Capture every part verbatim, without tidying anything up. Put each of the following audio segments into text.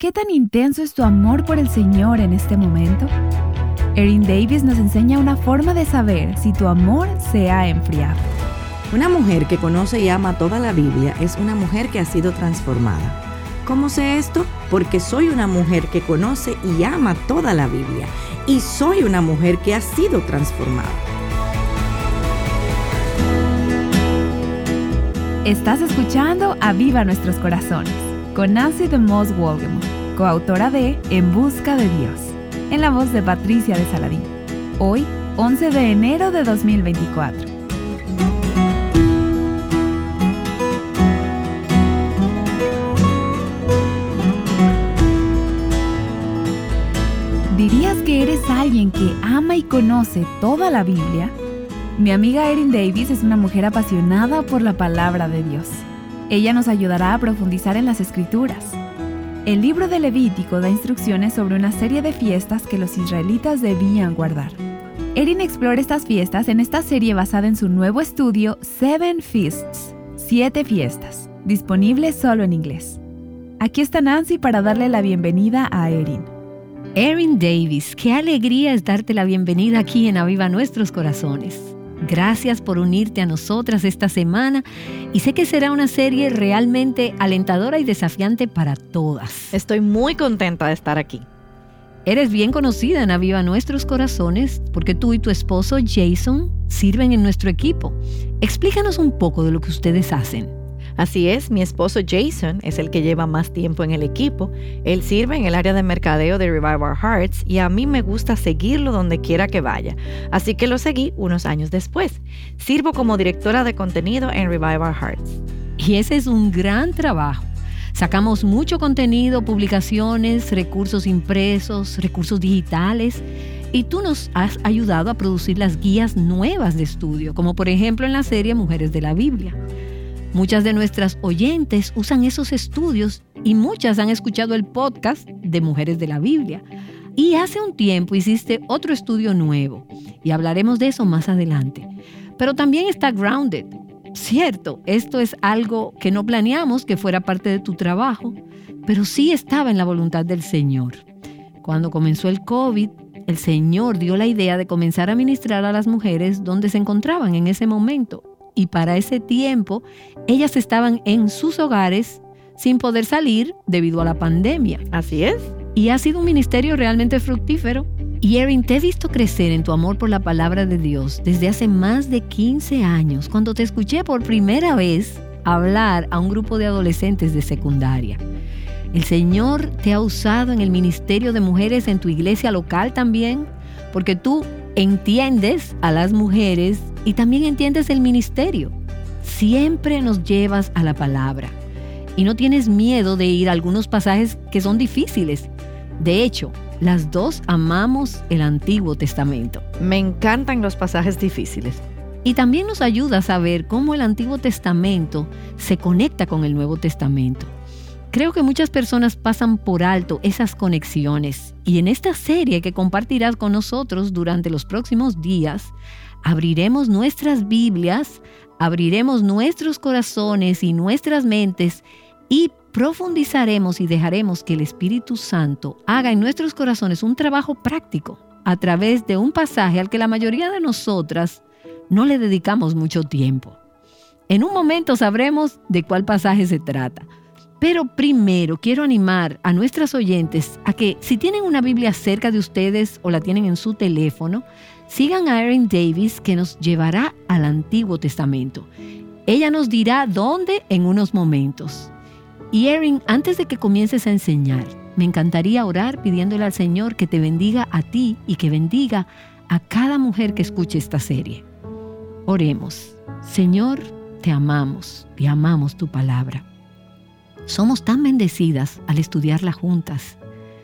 ¿Qué tan intenso es tu amor por el Señor en este momento? Erin Davis nos enseña una forma de saber si tu amor se ha enfriado. Una mujer que conoce y ama toda la Biblia es una mujer que ha sido transformada. ¿Cómo sé esto? Porque soy una mujer que conoce y ama toda la Biblia. Y soy una mujer que ha sido transformada. Estás escuchando Aviva Nuestros Corazones con Nancy DeMoss Wolgemuth, coautora de En Busca de Dios, en la voz de Patricia de Saladín. Hoy, once de enero de dos mil veinticuatro. ¿Dirías que eres alguien que ama y conoce toda la Biblia? Mi amiga Erin Davis es una mujer apasionada por la palabra de Dios. Ella nos ayudará a profundizar en las Escrituras. El libro de Levítico da instrucciones sobre una serie de fiestas que los israelitas debían guardar. Erin explora estas fiestas en esta serie basada en su nuevo estudio Seven Feasts, Siete Fiestas, disponible solo en inglés. Aquí está Nancy para darle la bienvenida a Erin. Erin Davis, qué alegría es darte la bienvenida aquí en Aviva Nuestros Corazones. Gracias por unirte a nosotras esta semana y sé que será una serie realmente alentadora y desafiante para todas. Estoy muy contenta de estar aquí. Eres bien conocida en Aviva Nuestros Corazones porque tú y tu esposo Jason sirven en nuestro equipo. Explícanos un poco de lo que ustedes hacen. Así es, mi esposo Jason es el que lleva más tiempo en el equipo. Él sirve en el área de mercadeo de Revive Our Hearts y a mí me gusta seguirlo donde quiera que vaya. Así que lo seguí unos años después. Sirvo como directora de contenido en Revive Our Hearts. Y ese es un gran trabajo. Sacamos mucho contenido, publicaciones, recursos impresos, recursos digitales. Y tú nos has ayudado a producir las guías nuevas de estudio, como por ejemplo en la serie Mujeres de la Biblia. Muchas de nuestras oyentes usan esos estudios y muchas han escuchado el podcast de Mujeres de la Biblia. Y hace un tiempo hiciste otro estudio nuevo y hablaremos de eso más adelante. Pero también está Grounded. Cierto, esto es algo que no planeamos que fuera parte de tu trabajo, pero sí estaba en la voluntad del Señor. Cuando comenzó el COVID, el Señor dio la idea de comenzar a ministrar a las mujeres donde se encontraban en ese momento. Y para ese tiempo, ellas estaban en sus hogares sin poder salir debido a la pandemia. Así es. Y ha sido un ministerio realmente fructífero. Y Erin, te he visto crecer en tu amor por la palabra de Dios desde hace más de quince años, cuando te escuché por primera vez hablar a un grupo de adolescentes de secundaria. El Señor te ha usado en el ministerio de mujeres en tu iglesia local también, porque tú entiendes a las mujeres y también entiendes el ministerio. Siempre nos llevas a la palabra y no tienes miedo de ir a algunos pasajes que son difíciles. De hecho, las dos amamos el Antiguo Testamento. Me encantan los pasajes difíciles. Y también nos ayuda a saber cómo el Antiguo Testamento se conecta con el Nuevo Testamento. Creo que muchas personas pasan por alto esas conexiones y en esta serie que compartirás con nosotros durante los próximos días, abriremos nuestras Biblias, abriremos nuestros corazones y nuestras mentes y profundizaremos y dejaremos que el Espíritu Santo haga en nuestros corazones un trabajo práctico a través de un pasaje al que la mayoría de nosotras no le dedicamos mucho tiempo. En un momento sabremos de cuál pasaje se trata. Pero primero quiero animar a nuestras oyentes a que si tienen una Biblia cerca de ustedes o la tienen en su teléfono, sigan a Erin Davis que nos llevará al Antiguo Testamento. Ella nos dirá dónde en unos momentos. Y Erin, antes de que comiences a enseñar, me encantaría orar pidiéndole al Señor que te bendiga a ti y que bendiga a cada mujer que escuche esta serie. Oremos. Señor, te amamos, te amamos tu palabra. Somos tan bendecidas al estudiarla juntas.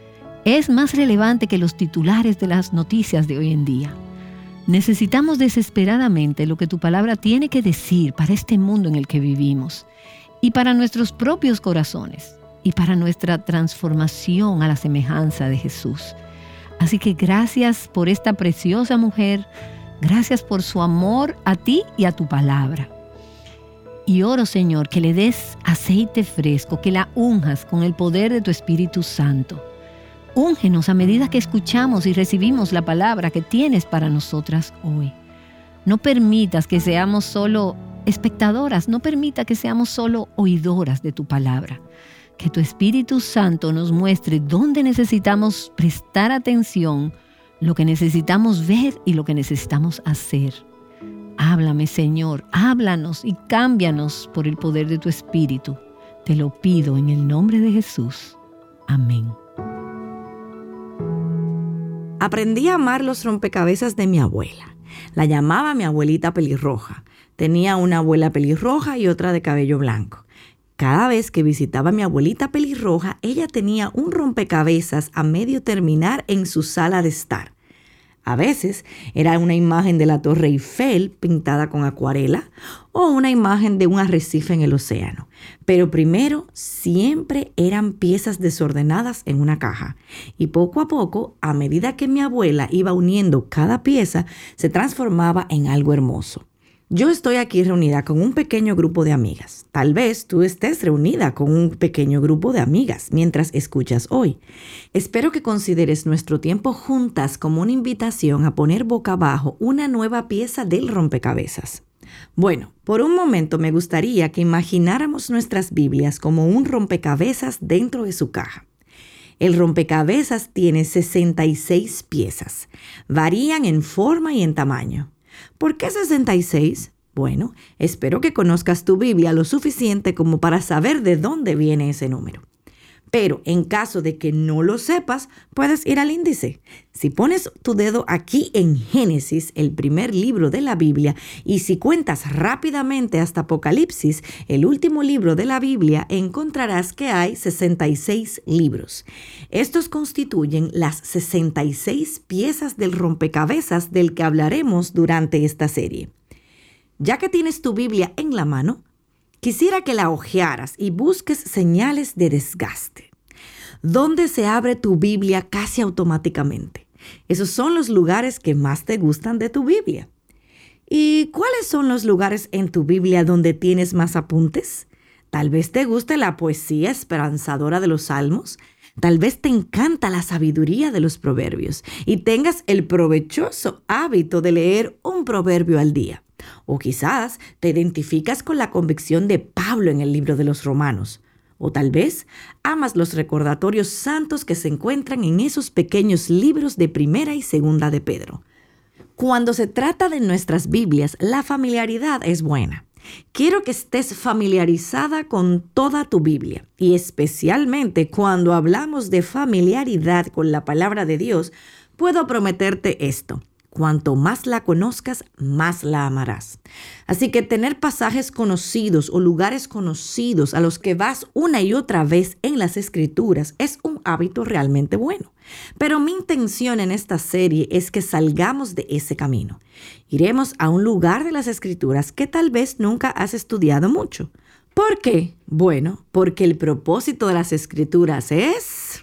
Es más relevante que los titulares de las noticias de hoy en día. Necesitamos desesperadamente lo que tu palabra tiene que decir para este mundo en el que vivimos y para nuestros propios corazones y para nuestra transformación a la semejanza de Jesús. Así que gracias por esta preciosa mujer, gracias por su amor a ti y a tu palabra. Y oro, Señor, que le des aceite fresco, que la unjas con el poder de tu Espíritu Santo. Úngenos a medida que escuchamos y recibimos la palabra que tienes para nosotras hoy. No permitas que seamos solo espectadoras, no permita que seamos solo oidoras de tu palabra. Que tu Espíritu Santo nos muestre dónde necesitamos prestar atención, lo que necesitamos ver y lo que necesitamos hacer. Háblame, Señor, háblanos y cámbianos por el poder de tu Espíritu. Te lo pido en el nombre de Jesús. Amén. Aprendí a amar los rompecabezas de mi abuela. La llamaba mi abuelita pelirroja. Tenía una abuela pelirroja y otra de cabello blanco. Cada vez que visitaba a mi abuelita pelirroja, ella tenía un rompecabezas a medio terminar en su sala de estar. A veces era una imagen de la Torre Eiffel pintada con acuarela o una imagen de un arrecife en el océano. Pero primero siempre eran piezas desordenadas en una caja. Y poco a poco, a medida que mi abuela iba uniendo cada pieza, se transformaba en algo hermoso. Yo estoy aquí reunida con un pequeño grupo de amigas. Tal vez tú estés reunida con un pequeño grupo de amigas mientras escuchas hoy. Espero que consideres nuestro tiempo juntas como una invitación a poner boca abajo una nueva pieza del rompecabezas. Bueno, por un momento me gustaría que imagináramos nuestras Biblias como un rompecabezas dentro de su caja. El rompecabezas tiene sesenta y seis piezas. Varían en forma y en tamaño. ¿Por qué sesenta y seis? Bueno, espero que conozcas tu Biblia lo suficiente como para saber de dónde viene ese número. Pero en caso de que no lo sepas, puedes ir al índice. Si pones tu dedo aquí en Génesis, el primer libro de la Biblia, y si cuentas rápidamente hasta Apocalipsis, el último libro de la Biblia, encontrarás que hay sesenta y seis libros. Estos constituyen las sesenta y seis piezas del rompecabezas del que hablaremos durante esta serie. Ya que tienes tu Biblia en la mano, quisiera que la hojearas y busques señales de desgaste. ¿Dónde se abre tu Biblia casi automáticamente? Esos son los lugares que más te gustan de tu Biblia. ¿Y cuáles son los lugares en tu Biblia donde tienes más apuntes? Tal vez te guste la poesía esperanzadora de los Salmos. Tal vez te encanta la sabiduría de los proverbios y tengas el provechoso hábito de leer un proverbio al día. O quizás te identificas con la convicción de Pablo en el libro de los Romanos. O tal vez amas los recordatorios santos que se encuentran en esos pequeños libros de Primera y Segunda de Pedro. Cuando se trata de nuestras Biblias, la familiaridad es buena. Quiero que estés familiarizada con toda tu Biblia. Y especialmente cuando hablamos de familiaridad con la palabra de Dios, puedo prometerte esto. Cuanto más la conozcas, más la amarás. Así que tener pasajes conocidos o lugares conocidos a los que vas una y otra vez en las Escrituras es un hábito realmente bueno. Pero mi intención en esta serie es que salgamos de ese camino. Iremos a un lugar de las Escrituras que tal vez nunca has estudiado mucho. ¿Por qué? Bueno, porque el propósito de las Escrituras es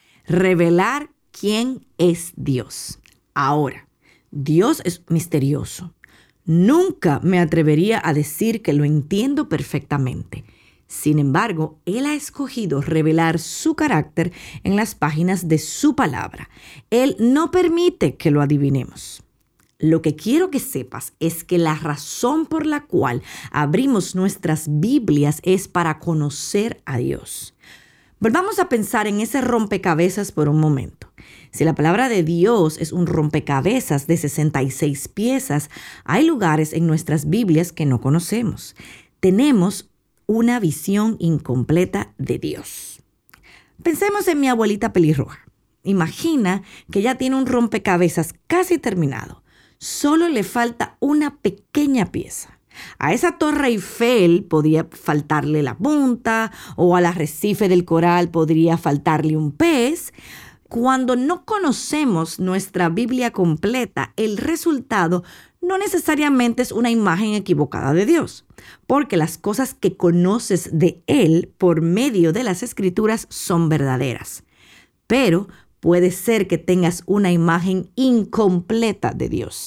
revelar quién es Dios. Ahora, Dios es misterioso. Nunca me atrevería a decir que lo entiendo perfectamente. Sin embargo, Él ha escogido revelar su carácter en las páginas de su palabra. Él no permite que lo adivinemos. Lo que quiero que sepas es que la razón por la cual abrimos nuestras Biblias es para conocer a Dios. Volvamos a pensar en ese rompecabezas por un momento. Si la palabra de Dios es un rompecabezas de sesenta y seis piezas, hay lugares en nuestras Biblias que no conocemos. Tenemos una visión incompleta de Dios. Pensemos en mi abuelita pelirroja. Imagina que ya tiene un rompecabezas casi terminado. Solo le falta una pequeña pieza. A esa Torre Eiffel podía faltarle la punta, o al arrecife del coral podría faltarle un pez. Cuando no conocemos nuestra Biblia completa, el resultado no necesariamente es una imagen equivocada de Dios, porque las cosas que conoces de Él por medio de las Escrituras son verdaderas. Pero puede ser que tengas una imagen incompleta de Dios.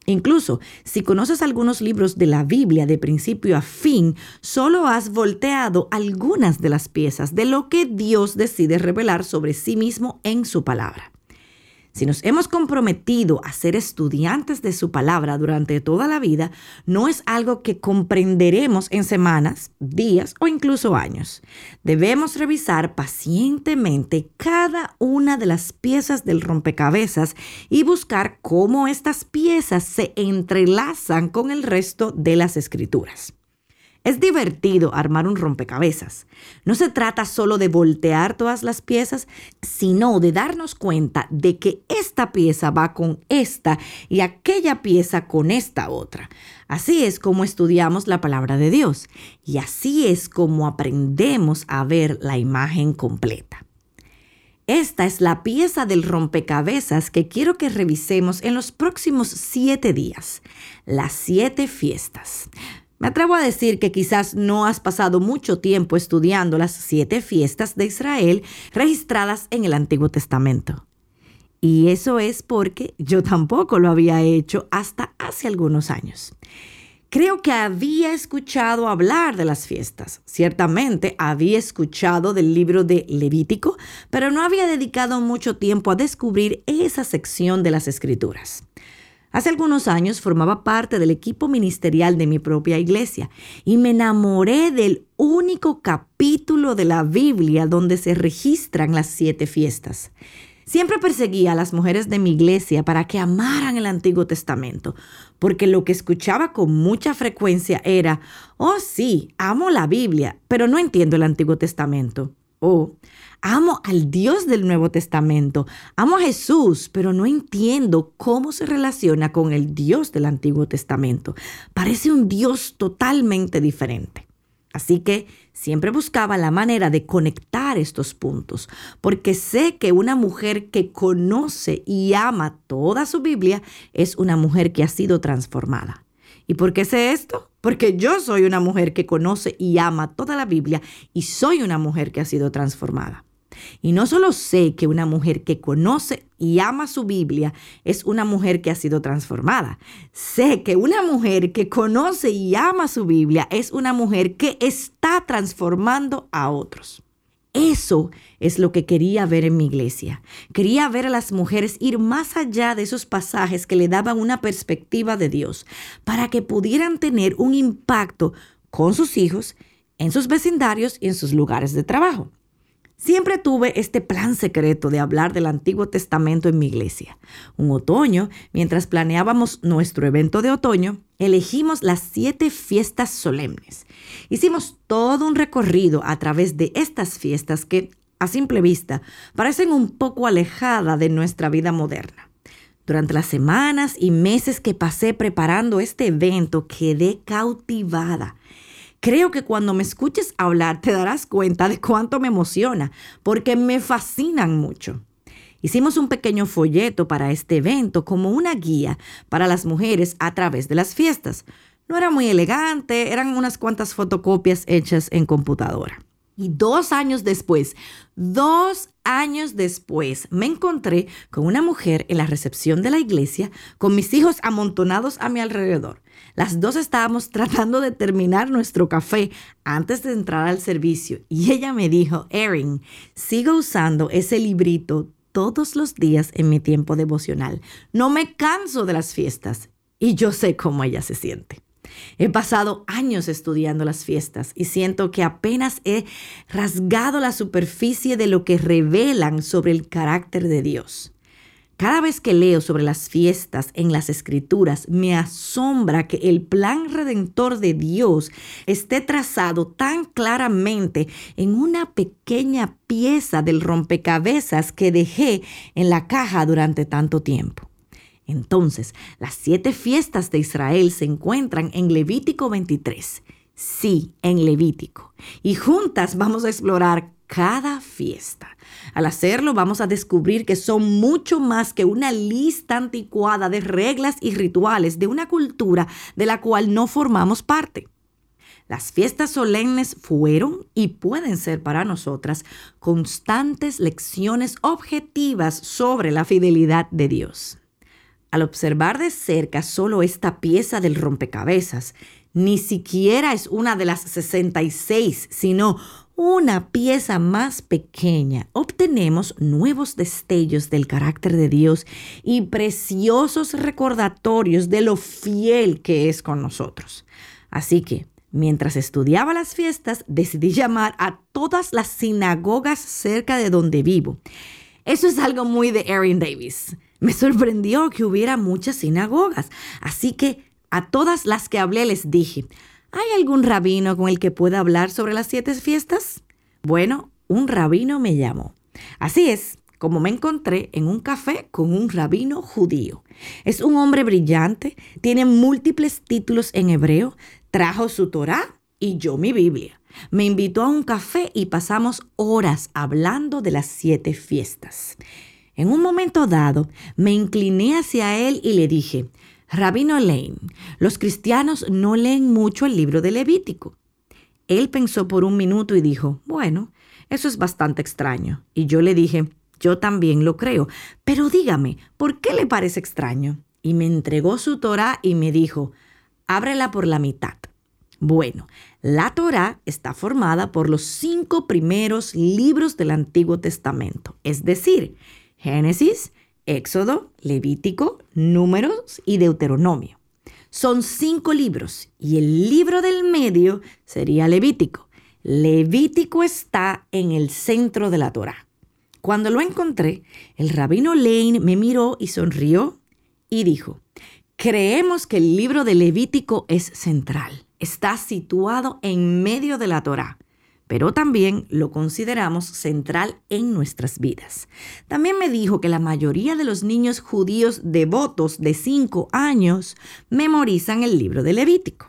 Incluso, si conoces algunos libros de la Biblia de principio a fin, solo has volteado algunas de las piezas de lo que Dios decide revelar sobre sí mismo en su palabra. Si nos hemos comprometido a ser estudiantes de su palabra durante toda la vida, no es algo que comprenderemos en semanas, días o incluso años. Debemos revisar pacientemente cada una de las piezas del rompecabezas y buscar cómo estas piezas se entrelazan con el resto de las Escrituras. Es divertido armar un rompecabezas. No se trata solo de voltear todas las piezas, sino de darnos cuenta de que esta pieza va con esta y aquella pieza con esta otra. Así es como estudiamos la palabra de Dios y así es como aprendemos a ver la imagen completa. Esta es la pieza del rompecabezas que quiero que revisemos en los próximos siete días, las siete fiestas. Me atrevo a decir que quizás no has pasado mucho tiempo estudiando las siete fiestas de Israel registradas en el Antiguo Testamento. Y eso es porque yo tampoco lo había hecho hasta hace algunos años. Creo que había escuchado hablar de las fiestas. Ciertamente había escuchado del libro de Levítico, pero no había dedicado mucho tiempo a descubrir esa sección de las Escrituras. Hace algunos años formaba parte del equipo ministerial de mi propia iglesia y me enamoré del único capítulo de la Biblia donde se registran las siete fiestas. Siempre perseguía a las mujeres de mi iglesia para que amaran el Antiguo Testamento, porque lo que escuchaba con mucha frecuencia era, oh sí, amo la Biblia, pero no entiendo el Antiguo Testamento. O, amo al Dios del Nuevo Testamento, amo a Jesús, pero no entiendo cómo se relaciona con el Dios del Antiguo Testamento. Parece un Dios totalmente diferente. Así que siempre buscaba la manera de conectar estos puntos, porque sé que una mujer que conoce y ama toda su Biblia es una mujer que ha sido transformada. ¿Y por qué sé esto? Porque yo soy una mujer que conoce y ama toda la Biblia y soy una mujer que ha sido transformada. Y no solo sé que una mujer que conoce y ama su Biblia es una mujer que ha sido transformada. Sé que una mujer que conoce y ama su Biblia es una mujer que está transformando a otros. Eso es lo que quería ver en mi iglesia. Quería ver a las mujeres ir más allá de esos pasajes que le daban una perspectiva de Dios, para que pudieran tener un impacto con sus hijos, en sus vecindarios y en sus lugares de trabajo. Siempre tuve este plan secreto de hablar del Antiguo Testamento en mi iglesia. Un otoño, mientras planeábamos nuestro evento de otoño, elegimos las siete fiestas solemnes. Hicimos todo un recorrido a través de estas fiestas que, a simple vista, parecen un poco alejadas de nuestra vida moderna. Durante las semanas y meses que pasé preparando este evento, quedé cautivada. Creo que cuando me escuches hablar te darás cuenta de cuánto me emociona, porque me fascinan mucho. Hicimos un pequeño folleto para este evento como una guía para las mujeres a través de las fiestas. No era muy elegante, eran unas cuantas fotocopias hechas en computadora. Y dos años después, dos años después, me encontré con una mujer en la recepción de la iglesia con mis hijos amontonados a mi alrededor. Las dos estábamos tratando de terminar nuestro café antes de entrar al servicio y ella me dijo, Erin, sigo usando ese librito todos los días en mi tiempo devocional. No me canso de las fiestas y yo sé cómo ella se siente. He pasado años estudiando las fiestas y siento que apenas he rasgado la superficie de lo que revelan sobre el carácter de Dios. Cada vez que leo sobre las fiestas en las Escrituras, me asombra que el plan redentor de Dios esté trazado tan claramente en una pequeña pieza del rompecabezas que dejé en la caja durante tanto tiempo. Entonces, las siete fiestas de Israel se encuentran en Levítico veintitrés. Sí, en Levítico. Y juntas vamos a explorar cada fiesta. Al hacerlo, vamos a descubrir que son mucho más que una lista anticuada de reglas y rituales de una cultura de la cual no formamos parte. Las fiestas solemnes fueron y pueden ser para nosotras constantes lecciones objetivas sobre la fidelidad de Dios. al observar de cerca solo esta pieza del rompecabezas, ni siquiera es una de las sesenta y seis, sino una pieza más pequeña, obtenemos nuevos destellos del carácter de Dios y preciosos recordatorios de lo fiel que es con nosotros. Así que, mientras estudiaba las fiestas, decidí llamar a todas las sinagogas cerca de donde vivo. Eso es algo muy de Erin Davis. Me sorprendió que hubiera muchas sinagogas, así que a todas las que hablé les dije, ¿hay algún rabino con el que pueda hablar sobre las siete fiestas? Bueno, un rabino me llamó. Así es, como me encontré en un café con un rabino judío. Es un hombre brillante, tiene múltiples títulos en hebreo, trajo su Torá y yo mi Biblia. Me invitó a un café y pasamos horas hablando de las siete fiestas. En un momento dado, me incliné hacia él y le dije, Rabino Lane, los cristianos no leen mucho el libro de Levítico. Él pensó por un minuto y dijo, bueno, eso es bastante extraño. Y yo le dije, yo también lo creo, pero dígame, ¿por qué le parece extraño? Y me entregó su Torá y me dijo, ábrela por la mitad. Bueno, la Torá está formada por los cinco primeros libros del Antiguo Testamento, es decir, Génesis, Éxodo, Levítico, Números y Deuteronomio. Son cinco libros y el libro del medio sería Levítico. Levítico está en el centro de la Torá. Cuando lo encontré, el rabino Lane me miró y sonrió y dijo, creemos que el libro de Levítico es central. Está situado en medio de la Torá, pero también lo consideramos central en nuestras vidas. También me dijo que la mayoría de los niños judíos devotos de cinco años memorizan el libro de Levítico.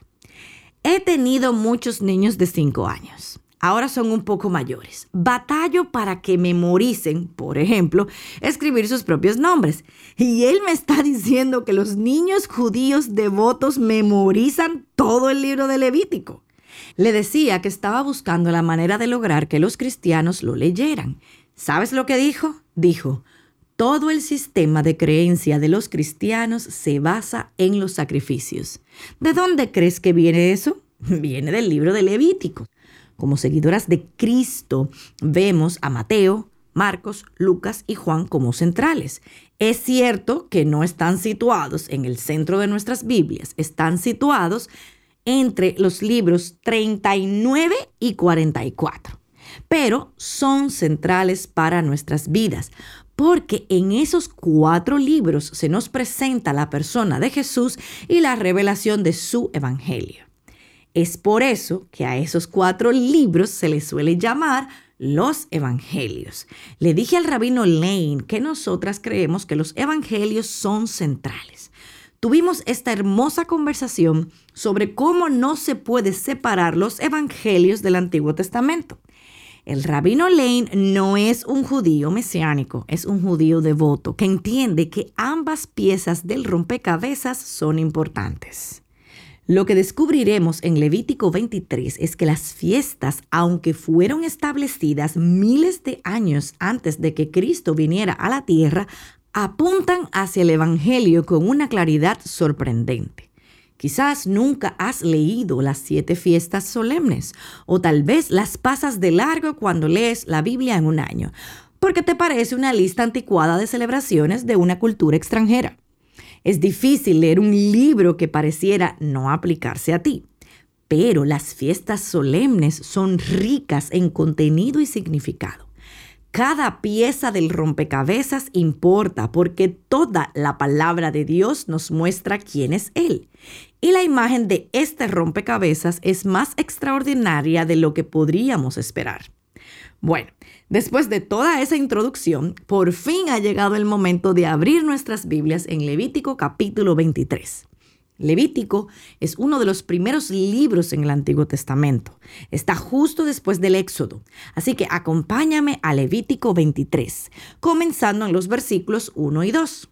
He tenido muchos niños de cinco años. Ahora son un poco mayores. Batallo para que memoricen, por ejemplo, escribir sus propios nombres. Y él me está diciendo que los niños judíos devotos memorizan todo el libro de Levítico. Le decía que estaba buscando la manera de lograr que los cristianos lo leyeran. ¿Sabes lo que dijo? Dijo, todo el sistema de creencia de los cristianos se basa en los sacrificios. ¿De dónde crees que viene eso? Viene del libro de Levítico. Como seguidoras de Cristo, vemos a Mateo, Marcos, Lucas y Juan como centrales. Es cierto que no están situados en el centro de nuestras Biblias, están situados entre los libros treinta y nueve y cuarenta y cuatro, pero son centrales para nuestras vidas, porque en esos cuatro libros se nos presenta la persona de Jesús y la revelación de su evangelio. Es por eso que a esos cuatro libros se les suele llamar los evangelios. Le dije al rabino Lane que nosotras creemos que los evangelios son centrales. Tuvimos esta hermosa conversación sobre cómo no se puede separar los evangelios del Antiguo Testamento. El rabino Lane no es un judío mesiánico, es un judío devoto que entiende que ambas piezas del rompecabezas son importantes. Lo que descubriremos en Levítico veintitrés es que las fiestas, aunque fueron establecidas miles de años antes de que Cristo viniera a la tierra, apuntan hacia el Evangelio con una claridad sorprendente. Quizás nunca has leído las siete fiestas solemnes, o tal vez las pasas de largo cuando lees la Biblia en un año, porque te parece una lista anticuada de celebraciones de una cultura extranjera. Es difícil leer un libro que pareciera no aplicarse a ti, pero las fiestas solemnes son ricas en contenido y significado. Cada pieza del rompecabezas importa porque toda la palabra de Dios nos muestra quién es Él. Y la imagen de este rompecabezas es más extraordinaria de lo que podríamos esperar. Bueno, después de toda esa introducción, por fin ha llegado el momento de abrir nuestras Biblias en Levítico capítulo veintitrés. Levítico es uno de los primeros libros en el Antiguo Testamento. Está justo después del Éxodo. Así que acompáñame a Levítico veintitrés, comenzando en los versículos uno y dos.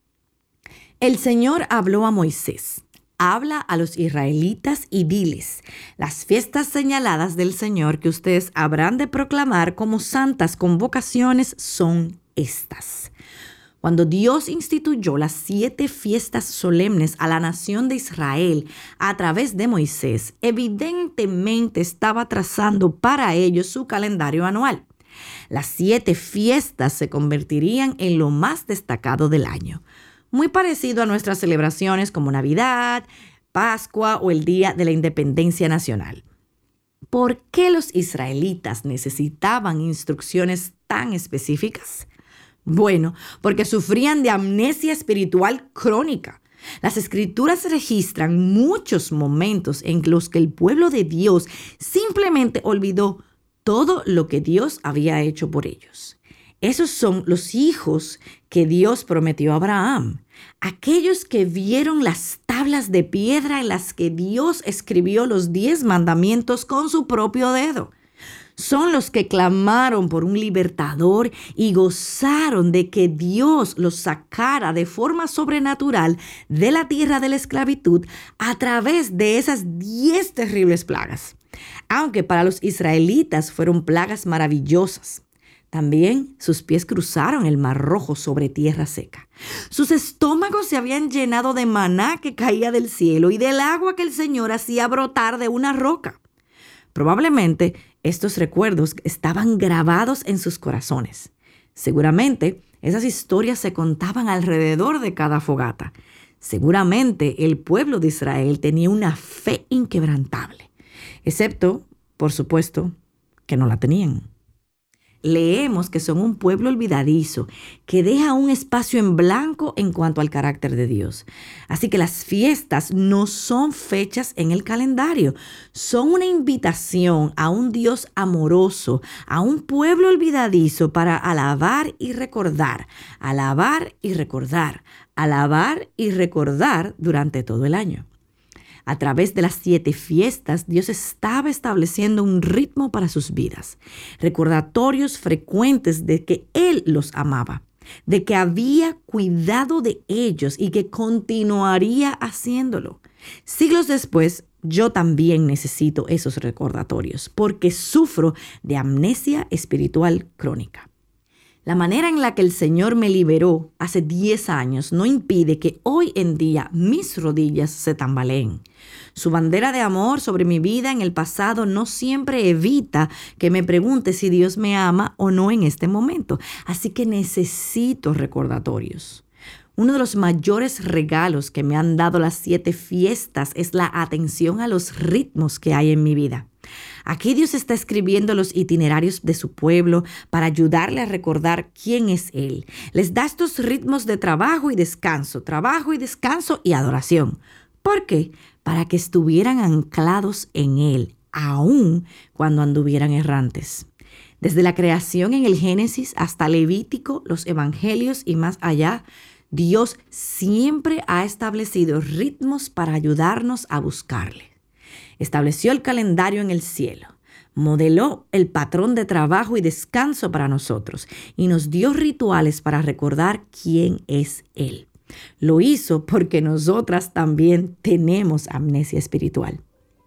El Señor habló a Moisés. Habla a los israelitas y diles, las fiestas señaladas del Señor que ustedes habrán de proclamar como santas convocaciones son estas. Cuando Dios instituyó las siete fiestas solemnes a la nación de Israel a través de Moisés, evidentemente estaba trazando para ellos su calendario anual. Las siete fiestas se convertirían en lo más destacado del año, muy parecido a nuestras celebraciones como Navidad, Pascua o el Día de la Independencia Nacional. ¿Por qué los israelitas necesitaban instrucciones tan específicas? Bueno, porque sufrían de amnesia espiritual crónica. Las Escrituras registran muchos momentos en los que el pueblo de Dios simplemente olvidó todo lo que Dios había hecho por ellos. Esos son los hijos que Dios prometió a Abraham, aquellos que vieron las tablas de piedra en las que Dios escribió los diez mandamientos con su propio dedo. Son los que clamaron por un libertador y gozaron de que Dios los sacara de forma sobrenatural de la tierra de la esclavitud a través de esas diez terribles plagas. Aunque para los israelitas fueron plagas maravillosas, también sus pies cruzaron el Mar Rojo sobre tierra seca. Sus estómagos se habían llenado de maná que caía del cielo y del agua que el Señor hacía brotar de una roca. Probablemente estos recuerdos estaban grabados en sus corazones. Seguramente esas historias se contaban alrededor de cada fogata. Seguramente el pueblo de Israel tenía una fe inquebrantable, excepto, por supuesto, que no la tenían. Leemos que son un pueblo olvidadizo, que deja un espacio en blanco en cuanto al carácter de Dios. Así que las fiestas no son fechas en el calendario, son una invitación a un Dios amoroso, a un pueblo olvidadizo para alabar y recordar, alabar y recordar, alabar y recordar durante todo el año. A través de las siete fiestas, Dios estaba estableciendo un ritmo para sus vidas, recordatorios frecuentes de que Él los amaba, de que había cuidado de ellos y que continuaría haciéndolo. Siglos después, yo también necesito esos recordatorios porque sufro de amnesia espiritual crónica. La manera en la que el Señor me liberó hace diez años no impide que hoy en día mis rodillas se tambaleen. Su bandera de amor sobre mi vida en el pasado no siempre evita que me pregunte si Dios me ama o no en este momento. Así que necesito recordatorios. Uno de los mayores regalos que me han dado las siete fiestas es la atención a los ritmos que hay en mi vida. Aquí Dios está escribiendo los itinerarios de su pueblo para ayudarle a recordar quién es Él. Les da estos ritmos de trabajo y descanso, trabajo y descanso y adoración. ¿Por qué? Para que estuvieran anclados en Él, aun cuando anduvieran errantes. Desde la creación en el Génesis hasta Levítico, los Evangelios y más allá, Dios siempre ha establecido ritmos para ayudarnos a buscarle. Estableció el calendario en el cielo, modeló el patrón de trabajo y descanso para nosotros y nos dio rituales para recordar quién es Él. Lo hizo porque nosotras también tenemos amnesia espiritual.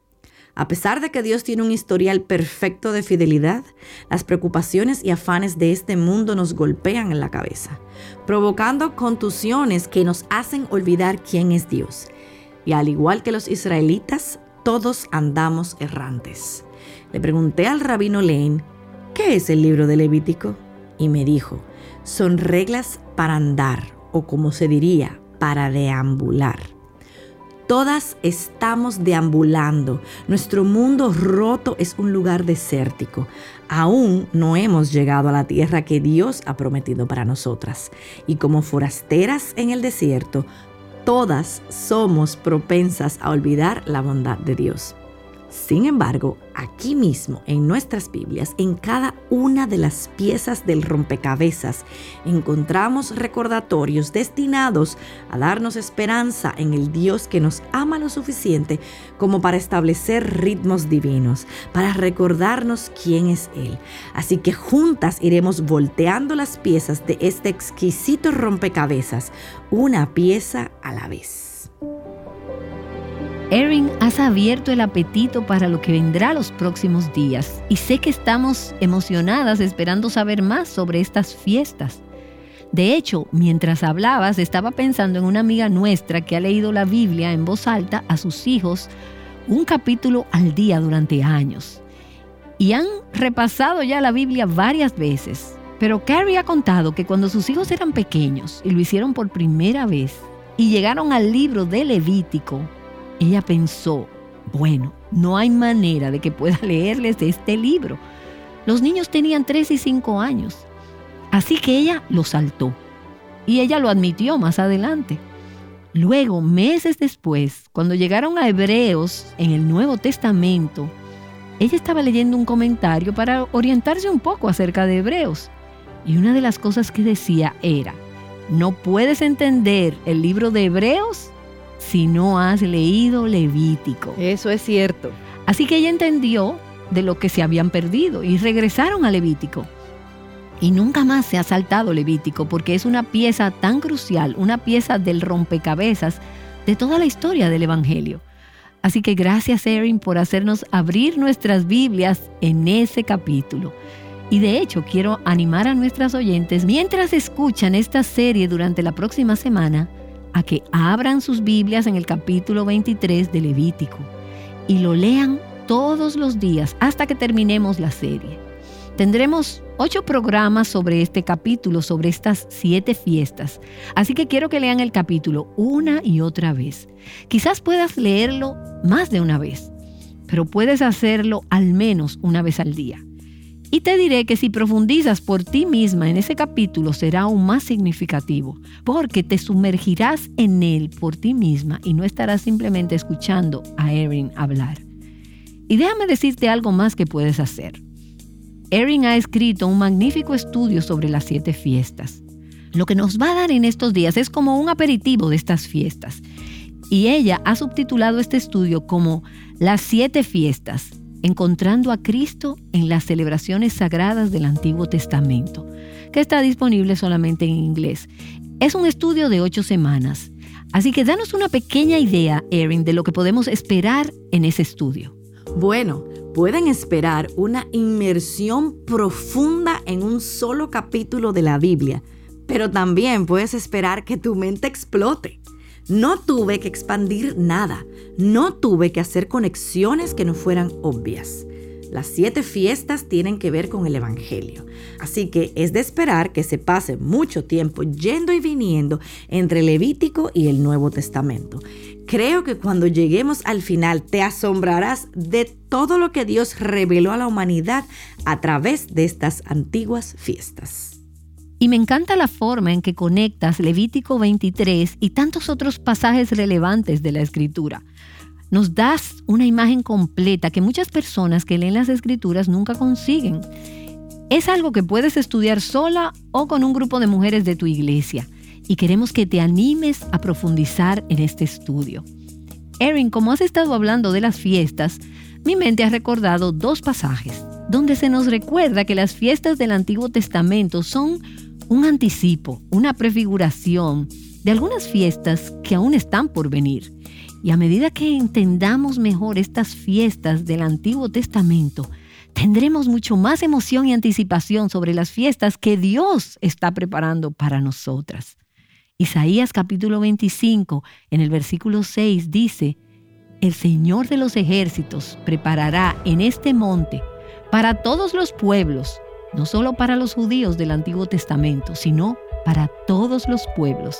A pesar de que Dios tiene un historial perfecto de fidelidad, las preocupaciones y afanes de este mundo nos golpean en la cabeza, provocando contusiones que nos hacen olvidar quién es Dios. Y al igual que los israelitas, todos andamos errantes. Le pregunté al rabino Lane, ¿qué es el libro de Levítico? Y me dijo, son reglas para andar, o como se diría, para deambular. Todas estamos deambulando. Nuestro mundo roto es un lugar desértico. Aún no hemos llegado a la tierra que Dios ha prometido para nosotras. Y como forasteras en el desierto, todas somos propensas a olvidar la bondad de Dios. Sin embargo, aquí mismo en nuestras Biblias, en cada una de las piezas del rompecabezas, encontramos recordatorios destinados a darnos esperanza en el Dios que nos ama lo suficiente como para establecer ritmos divinos, para recordarnos quién es Él. Así que juntas iremos volteando las piezas de este exquisito rompecabezas, una pieza a la vez. Erin, has abierto el apetito para lo que vendrá los próximos días y sé que estamos emocionadas esperando saber más sobre estas fiestas. De hecho, mientras hablabas, estaba pensando en una amiga nuestra que ha leído la Biblia en voz alta a sus hijos un capítulo al día durante años. Y han repasado ya la Biblia varias veces. Pero Carrie ha contado que cuando sus hijos eran pequeños y lo hicieron por primera vez y llegaron al libro de Levítico, ella pensó, bueno, no hay manera de que pueda leerles este libro. Los niños tenían tres y cinco años. Así que ella lo saltó. Y ella lo admitió más adelante. Luego, meses después, cuando llegaron a Hebreos en el Nuevo Testamento, ella estaba leyendo un comentario para orientarse un poco acerca de Hebreos. Y una de las cosas que decía era, no puedes entender el libro de Hebreos si no has leído Levítico. Eso es cierto. Así que ella entendió de lo que se habían perdido y regresaron a Levítico. Y nunca más se ha saltado Levítico porque es una pieza tan crucial, una pieza del rompecabezas de toda la historia del Evangelio. Así que gracias, Erin, por hacernos abrir nuestras Biblias en ese capítulo. Y de hecho, quiero animar a nuestras oyentes, mientras escuchan esta serie durante la próxima semana, a que abran sus Biblias en el capítulo veintitrés de Levítico y lo lean todos los días hasta que terminemos la serie. Tendremos ocho programas sobre este capítulo, sobre estas siete fiestas. Así que quiero que lean el capítulo una y otra vez. Quizás puedas leerlo más de una vez, pero puedes hacerlo al menos una vez al día. Y te diré que si profundizas por ti misma en ese capítulo será aún más significativo, porque te sumergirás en él por ti misma y no estarás simplemente escuchando a Erin hablar. Y déjame decirte algo más que puedes hacer. Erin ha escrito un magnífico estudio sobre las siete fiestas. Lo que nos va a dar en estos días es como un aperitivo de estas fiestas. Y ella ha subtitulado este estudio como Las siete fiestas, encontrando a Cristo en las celebraciones sagradas del Antiguo Testamento, que está disponible solamente en inglés. Es un estudio de ocho semanas. Así que danos una pequeña idea, Erin, de lo que podemos esperar en ese estudio. Bueno, pueden esperar una inmersión profunda en un solo capítulo de la Biblia, pero también puedes esperar que tu mente explote. No tuve que expandir nada, no tuve que hacer conexiones que no fueran obvias. Las siete fiestas tienen que ver con el Evangelio, así que es de esperar que se pase mucho tiempo yendo y viniendo entre Levítico y el Nuevo Testamento. Creo que cuando lleguemos al final te asombrarás de todo lo que Dios reveló a la humanidad a través de estas antiguas fiestas. Y me encanta la forma en que conectas Levítico veintitrés y tantos otros pasajes relevantes de la Escritura. Nos das una imagen completa que muchas personas que leen las Escrituras nunca consiguen. Es algo que puedes estudiar sola o con un grupo de mujeres de tu iglesia. Y queremos que te animes a profundizar en este estudio. Erin, como has estado hablando de las fiestas, mi mente ha recordado dos pasajes donde se nos recuerda que las fiestas del Antiguo Testamento son un anticipo, una prefiguración de algunas fiestas que aún están por venir. Y a medida que entendamos mejor estas fiestas del Antiguo Testamento, tendremos mucho más emoción y anticipación sobre las fiestas que Dios está preparando para nosotras. Isaías capítulo veinticinco, en el versículo seis, dice: El Señor de los ejércitos preparará en este monte para todos los pueblos, no solo para los judíos del Antiguo Testamento, sino para todos los pueblos,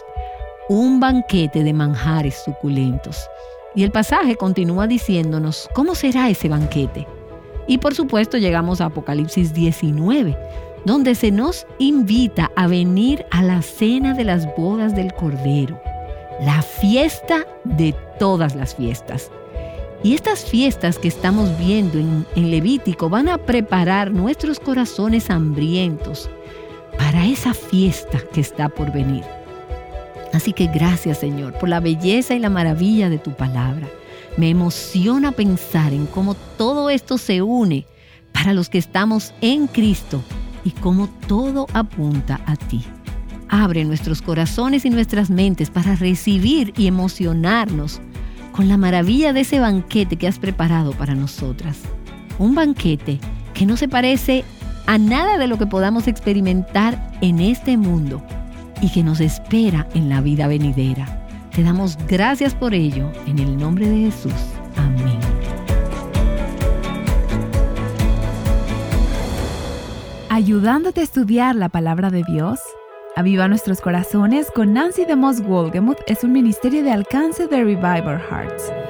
un banquete de manjares suculentos. Y el pasaje continúa diciéndonos cómo será ese banquete. Y por supuesto llegamos a Apocalipsis diecinueve, donde se nos invita a venir a la cena de las bodas del Cordero, la fiesta de todas las fiestas. Y estas fiestas que estamos viendo en, en Levítico van a preparar nuestros corazones hambrientos para esa fiesta que está por venir. Así que gracias, Señor, por la belleza y la maravilla de tu palabra. Me emociona pensar en cómo todo esto se une para los que estamos en Cristo y cómo todo apunta a ti. Abre nuestros corazones y nuestras mentes para recibir y emocionarnos con la maravilla de ese banquete que has preparado para nosotras. Un banquete que no se parece a nada de lo que podamos experimentar en este mundo, y que nos espera en la vida venidera. Te damos gracias por ello, en el nombre de Jesús. Amén. Ayudándote a estudiar la palabra de Dios, Aviva Nuestros Corazones con Nancy DeMoss Wolgemuth es un ministerio de alcance de Revival Hearts.